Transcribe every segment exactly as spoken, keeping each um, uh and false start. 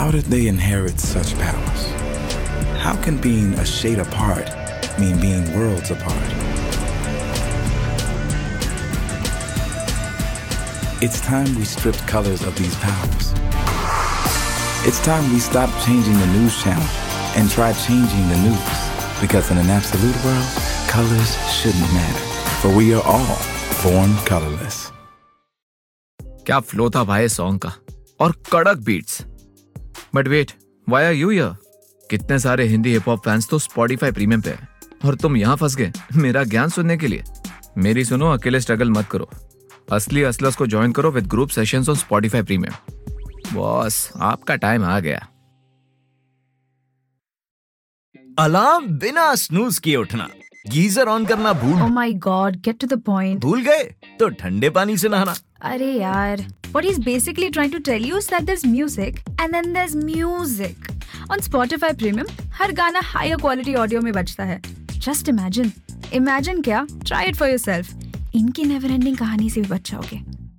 How did they inherit such powers? How can being a shade apart mean being worlds apart? It's time we stripped colors of these powers. It's time we stopped changing the news channel and tried changing the news. Because in an absolute world, colors shouldn't matter. For we are all born colorless. क्या flow था भाई song का, और कड़क beats. But wait, why are you here? कितने सारे Hindi hip hop fans तो Spotify premium पे हैं, और तुम यहाँ फंस गए मेरा ज्ञान सुनने के लिए. मेरी सुनो, अकेले स्ट्रगल मत करो. असली असलस को ज्वाइन करो with group sessions on Spotify premium. Boss, आपका टाइम आ गया. अलार्म बिना स्नूज किए उठना, गीजर ऑन करना भूल. Oh my God, get to the point. भूल गए तो ठंडे पानी से नहाना. अरे यार, what he's basically trying to tell you is that there's music and then there's music. On Spotify Premium, हर गाना higher quality audio में बजता है. Just imagine. Imagine क्या? Try it for yourself. इनकी never ending कहानी से भी बच जाओगे.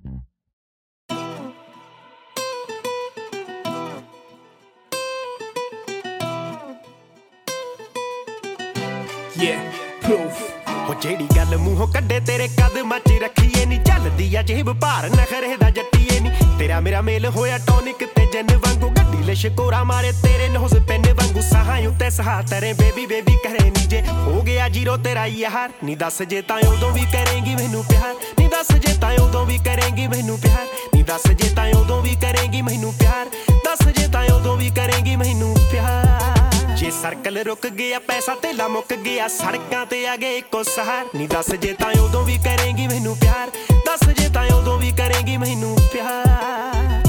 Yeah, proof. ਉਹ ਜਿਹੜੀ ਗੱਲ ਮੂੰਹੋਂ ਕੱਢੇ ਤੇਰੇ ਕਦਮਾਂ 'ਚ ਰੱਖੀਏ ਨੀ, ਚੱਲਦੀ ਆ ਜੇਬ ਭਾਰ ਨਖਰੇ ਦਾ ਜੱਟੀਏ ਨੀ. ਤੇਰਾ ਮੇਰਾ ਮੇਲ ਹੋਇਆ ਟੌਨਿਕ ਤੇ ਜਨ ਵਾਂਗੂ, ਗੱਡੀ ਲੈ ਸ਼ਕੋਰਾ ਮਾਰੇ ਤੇਰੇ ਨੋਜ਼ ਪੈਨ ਵਾਂਗੂ. ਸਾਹਾਂ ਉੱਤੇ ਸਹਾ ਤਰੇ ਬੇਬੀ ਬੇਬੀ ਕਰੇ ਨੀ, ਜੇ ਹੋ ਗਿਆ ਜੀਰੋ ਤੇਰਾ ਯਾਰ. ਨੀ ਦੱਸ ਜੇ ਤਾਂ ਉਦੋਂ ਵੀ ਕਰੇਂਗੀ ਮੈਨੂੰ ਪਿਆਰ. ਨੀ ਦੱਸ ਜੇ ਤਾਂ ਉਦੋਂ ਵੀ ਕਰੇਂਗੀ ਮੈਨੂੰ ਪਿਆਰ. ਨੀ ਦੱਸ ਜੇ ਤਾਂ ਉਦੋਂ ਵੀ ਕਰੇਂਗੀ ਮੈਨੂੰ ਪਿਆਰ. ਦੱਸ ਜੇ ਤਾਂ ਉਦੋਂ ਵੀ ਕਰੇਂਗੀ ਮੈਨੂੰ ਪਿਆਰ. ਜੇ ਸਰਕਲ ਰੁਕ ਗਿਆ, ਪੈਸਾ ਧੇਲਾ ਮੁੱਕ ਗਿਆ, ਸੜਕਾਂ ਤੇ ਆ ਗਏ ਇੱਕੋ ਸਹਾਰ. ਨੀ ਦੱਸ ਜੇ ਤਾਂ ਉਦੋਂ ਵੀ ਕਰੇਂਗੀ ਮੈਨੂੰ ਪਿਆਰ. ਦੱਸ ਜੇ ਤਾਂ ਉਦੋਂ ਵੀ ਕਰੇਂਗੀ ਮੈਨੂੰ ਪਿਆਰ.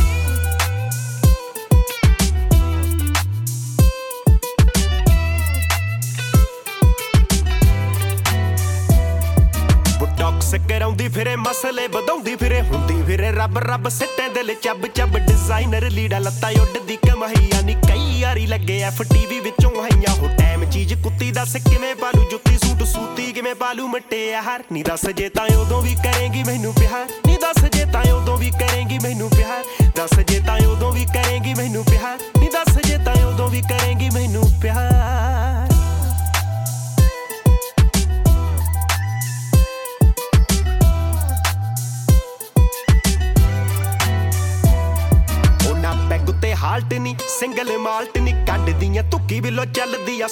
ਟੌਕਸ ਕਰਾਉਂਦੀ ਫਿਰੇ, ਮਸਲੇ ਵਧਾਉਂਦੀ ਫਿਰੇ, ਹੁੰਦੀ ਫਿਰੇ ਰੱਬ ਰੱਬ ਸਿੱਟੇ ਦਿਲ ਚੱਬ ਚੱਬ. ਡਿਜ਼ਾਈਨਰ ਲੀੜਾ ਲੱਤਾਂ ਉੱਡਦੀ ਕਮਾਈਆ ਨੀ, ਕਈ ਯਾਰੀ ਲੱਗੇ ਐਫ ਟੀ ਵੀ ਵਿੱਚੋਂ ਹਾਈਆਂ. ਹੋ ਟਾਈਮ ਚੀਜ਼ ਕੁੱਤੀ ਦੱਸ ਕਿਵੇਂ ਪਾਲੂ, ਜੁੱਤੀ ਸੂਟ ਸੂਤੀ ਕਿਵੇਂ ਪਾਲੂ ਮਟਿਆਰ. ਨੀ ਦੱਸ ਜੇ ਤਾਂ ਉਦੋਂ ਵੀ ਕਰੇਂਗੀ ਮੈਨੂੰ ਪਿਆਰ. ਨੀ ਦੱਸ ਜੇ ਤਾਂ ਉਦੋਂ ਵੀ ਕਰੇਂਗੀ ਮੈਨੂੰ ਪਿਆਰ. ਦੱਸ ਜੇ ਤਾਂ ਉਦੋਂ ਵੀ ਕਰੇਂਗੀ ਮੈਨੂੰ ਪਿਆਰ. ਨੀ ਦੱਸ ਜੇ ਤਾਂ ਉਦੋਂ ਵੀ ਕਰੇਂਗੀ ਮੈਨੂੰ ਪਿਆਰ. ਹਾਲਟ ਨੀ ਸਿੰਗਲ ਮਾਲਟ ਨੀ, ਕੱਢਦੀਆਂ ਧੁੱਕੀ ਬਿੱਲੋ ਚੱਲਦੀ ਆ